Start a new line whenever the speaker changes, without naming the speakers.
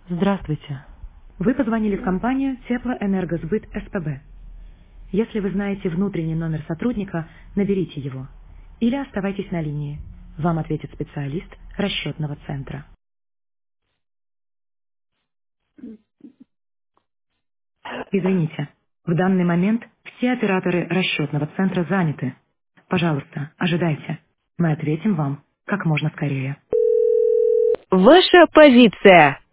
Здравствуйте. Вы позвонили в компанию Теплоэнергосбыт СПБ. Если вы знаете внутренний номер сотрудника, наберите его. Или оставайтесь на линии. Вам ответит специалист расчетного центра. Извините, в данный момент все операторы расчетного центра заняты. Пожалуйста, ожидайте. Мы ответим вам как можно скорее.
Ваша позиция.